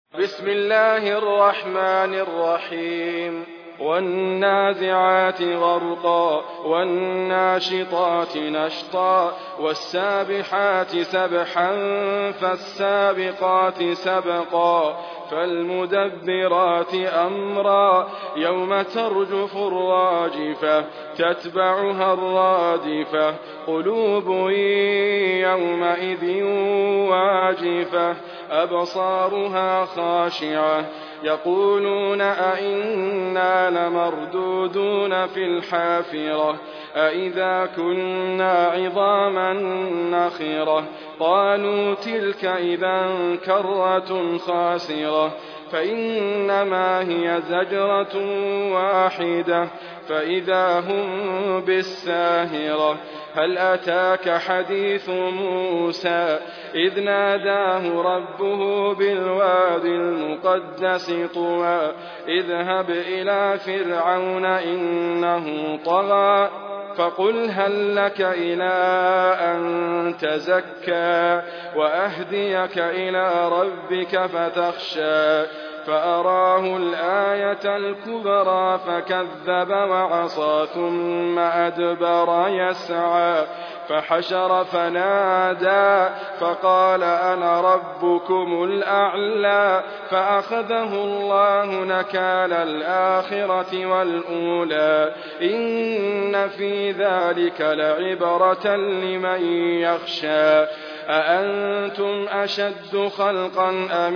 بسم الله الرحمن الرحيم. والنازعات غرقا والناشطات نشطا والسابحات سبحا فالسابقات سبقا فالمدبرات أمرا يوم ترجف الراجفة تتبعها الرادفة قلوب يومئذ واجفة أبصارها خاشعة يقولون أئنا لمردودون في الحافرة أئذا كنا عظاما نخرة قالوا تلك إذا كرة خاسرة فإنما هي زجرة واحدة فإذا هم بالساهرة هل أتاك حديث موسى إذ ناداه ربه بالواد المقدس طوى اذهب إلى فرعون إنه طغى فقل هل لك إلى أن تزكى وأهديك إلى ربك فتخشى فأراه الآية الكبرى فكذب وعصى ثم أدبر يسعى فحشر فنادى فقال أنا ربكم الأعلى فأخذه الله نكال الآخرة والأولى إن في ذلك لعبرة لمن يخشى أأنتم أشد خلقا أم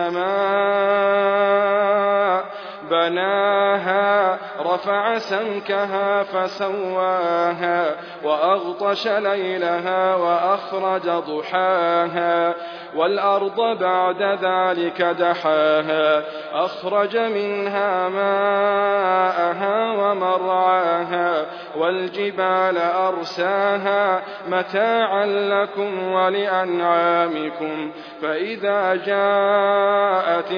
السماء بناها رفع سمكها فسواها وأغطش ليلها وأخرج ضحاها والأرض بعد ذلك دحاها أخرج منها ماءها ومرعاها والجبال أرساها متاعا لكم ولأنعامكم فإذا جاءت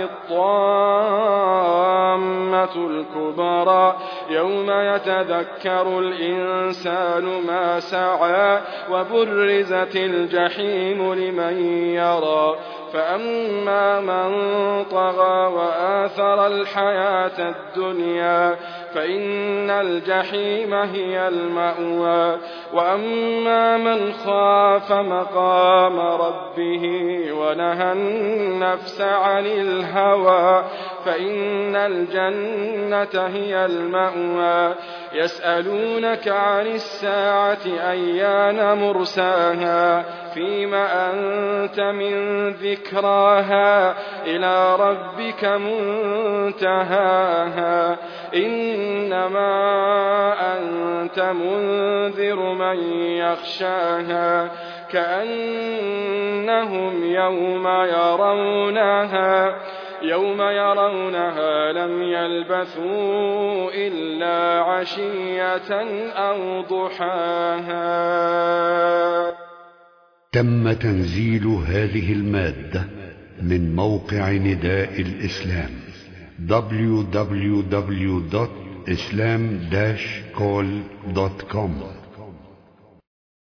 الطامة الكبرى يوم يتذكر الإنسان ما سعى وبرزت الجحيم لمن يرى فأما من طغى وآثر الحياة الدنيا فإن الجحيم هي المأوى وأما من خاف مقام ربه ونهى النفس عن الهوى فإن الجنة هي المأوى يسألونك عن الساعة أيان مرساها فيم أنت من ذكراها إلى ربك منتهاها إنما أنت منذر من يخشاها كأنهم يوم يرونها لم يلبثوا إلا عشية أو ضحاها. تم تنزيل هذه المادة من موقع نداء الإسلام www.islam-call.com